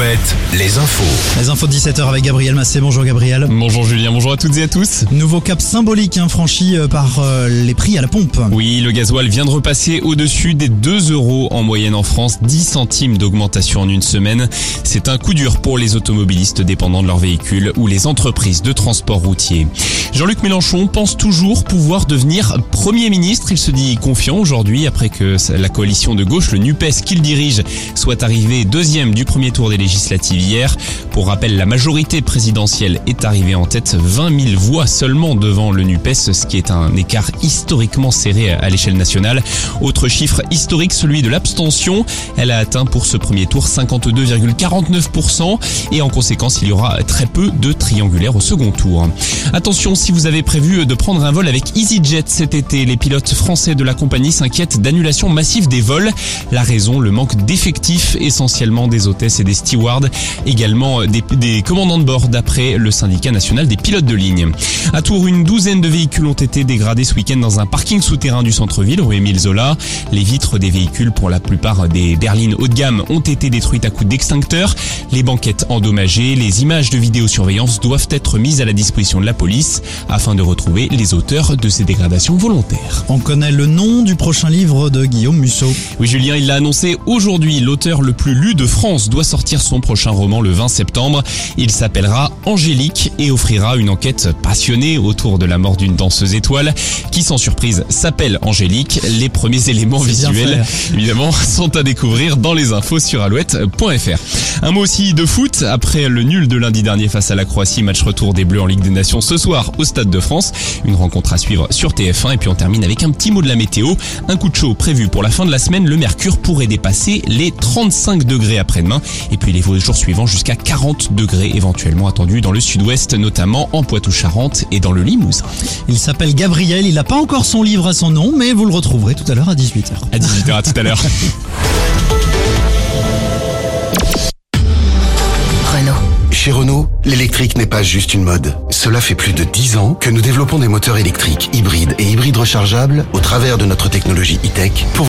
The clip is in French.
Alouette, les infos. Les infos de 17h avec Gabriel Massé. Bonjour Gabriel. Bonjour Julien, bonjour à toutes et à tous. Nouveau cap symbolique franchi par les prix à la pompe. Oui, le gasoil vient de repasser au-dessus des 2 € en moyenne en France, 10 centimes d'augmentation en une semaine. C'est un coup dur pour les automobilistes dépendants de leur véhicule ou les entreprises de transport routier. Jean-Luc Mélenchon pense toujours pouvoir devenir Premier ministre. Il se dit confiant aujourd'hui après que la coalition de gauche, le NUPES qu'il dirige, soit arrivée deuxième du premier tour des législatives hier. Pour rappel, la majorité présidentielle est arrivée en tête, 20 000 voix seulement devant le NUPES, ce qui est un écart historiquement serré à l'échelle nationale. Autre chiffre historique, celui de l'abstention. Elle a atteint pour ce premier tour 52,49% et en conséquence, il y aura très peu de triangulaires au second tour. Attention, si vous avez prévu de prendre un vol avec EasyJet cet été, les pilotes français de la compagnie s'inquiètent d'annulation massive des vols. La raison, le manque d'effectifs, essentiellement des hôtesses et des stewards, également des commandants de bord d'après le syndicat national des pilotes de ligne. À Tours, une douzaine de véhicules ont été dégradés ce week-end dans un parking souterrain du centre-ville, rue Émile Zola. Les vitres des véhicules, pour la plupart des berlines haut de gamme, ont été détruites à coups d'extincteur. Les banquettes endommagées, les images de vidéosurveillance doivent être mises à la disposition de la police afin de retrouver les auteurs de ces dégradations volontaires. On connaît le nom du prochain livre de Guillaume Musso. Oui Julien, il l'a annoncé aujourd'hui. L'auteur le plus lu de France doit sortir son prochain roman le 20 septembre. Il s'appellera Angélique et offrira une enquête passionnée autour de la mort d'une danseuse étoile qui, sans surprise, s'appelle Angélique. Les premiers éléments visuels, évidemment, sont à découvrir dans les infos sur alouette.fr. Un mot aussi de foot. Après le nul de lundi dernier face à la Croatie, match retour des Bleus en Ligue des Nations ce soir au Stade de France. Une rencontre à suivre sur TF1 et puis on termine avec un petit mot de la météo. Un coup de chaud prévu pour la fin de la semaine. Le mercure pourrait dépasser les 35 degrés après-demain et puis les jours suivants jusqu'à 40 degrés éventuellement attendus dans le sud-ouest, notamment en Poitou-Charentes et dans le Limousin. Il s'appelle Gabriel, il n'a pas encore son livre à son nom, mais vous le retrouverez tout à l'heure à 18h. À 18h, à tout à l'heure. Chez Renault, l'électrique n'est pas juste une mode. Cela fait plus de 10 ans que nous développons des moteurs électriques, hybrides et hybrides rechargeables au travers de notre technologie e-tech pour